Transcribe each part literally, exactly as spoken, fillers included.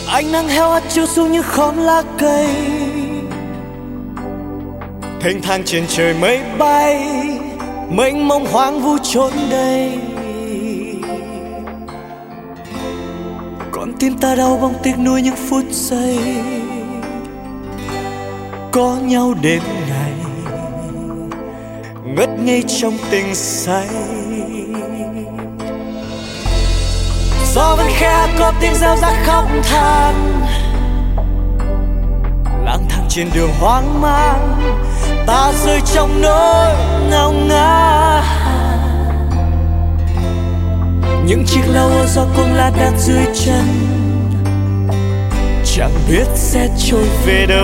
Ánh nắng heo hắt chiếu xuống những khóm lá cây, thênh thang trên trời mây bay, mênh mông hoang vu chốn đây. Con tim ta đau bóng tiếc nuối những phút giây có nhau đêm ngày, ngất ngây trong tình say. Gió vẫn khẽ có tiếng reo rắt khóc than, lang thang trên đường hoang mang, ta rơi trong nỗi ngao ngán. Những chiếc lau do cuồng lá đặt dưới chân, chẳng biết sẽ trôi về đâu,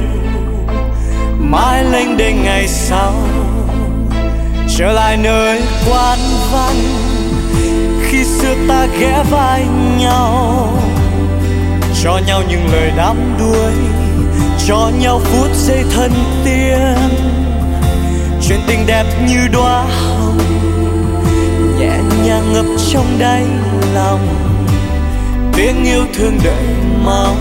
mãi lênh đênh ngày sau trở lại nơi quán văn. Khi xưa ta ghé vai nhau, cho nhau những lời đắm đuối, cho nhau phút giây thân tiên. Chuyện tình đẹp như đóa hồng, nhẹ nhàng ngập trong đáy lòng, tiếng yêu thương đợi mong.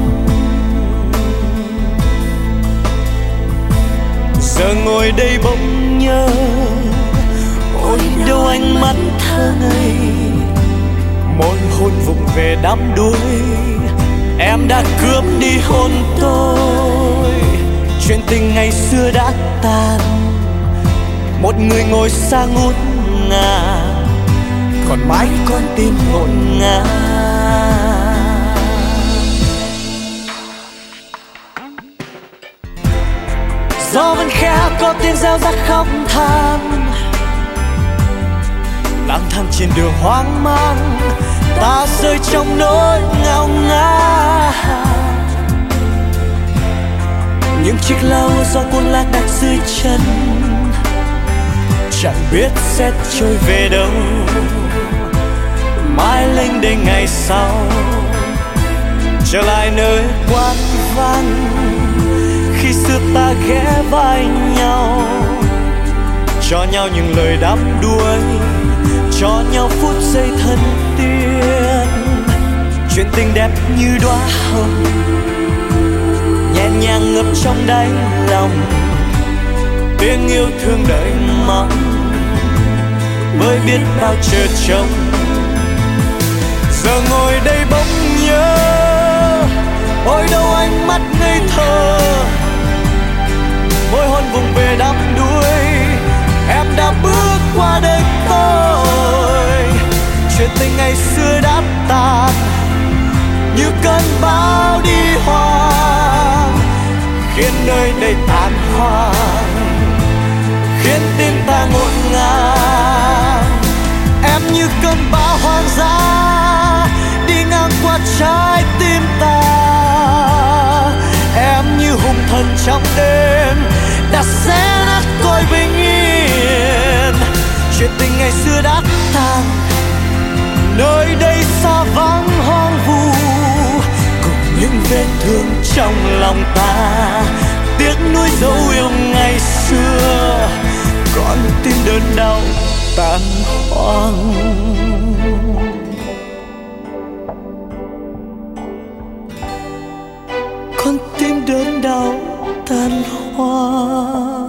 Giờ ngồi đây bỗng nhớ, ôi đâu ánh mắt thơ ngây, môi hôn vụng về đắm đuối, em đã cướp đi hôn tôi. Chuyện tình ngày xưa đã tàn, một người ngồi xa ngút ngàn, còn mãi con tim ngổn ngang. Gió vẫn khẽ có tiếng reo rắt khóc than, lang thang trên đường hoang mang, ta rơi trong nỗi ngao ngán. Những chiếc lau do cuồng lá đặt dưới chân, chẳng biết sẽ trôi về đâu, mãi lênh đênh ngày sau trở lại nơi quán văn. Khi xưa ta ghé vai nhau, cho nhau những lời đắm đuối, cho nhau phút giây thân tiên. Chuyện tình đẹp như đóa hồng, nhẹ nhàng ngập trong đáy lòng, tiếng yêu thương đợi mong mới biết bao chờ trông. Giờ ngồi đây bỗng nhớ, ôi đâu ánh mắt ngây thơ, môi hôn vùng về đắm đuối, em đã bước qua đời tôi. Chuyện tình ngày xưa đã tàn, như cơn bão đi hoang, khiến nơi đây tàn hoang, khiến tim ta ngổn ngang. Em như cơn bão hoang dã đi ngang qua trái tim ta, em như hung thần trong đêm đã xé nát cõi bình yên. Chuyện tình ngày xưa đã tàn, nơi đây xa vắng hoang vu, cùng những vết thương trong lòng ta, tiếc nuối dấu yêu ngày xưa, con tim đớn đau tan hoang. Con tim đớn đau tan hoang.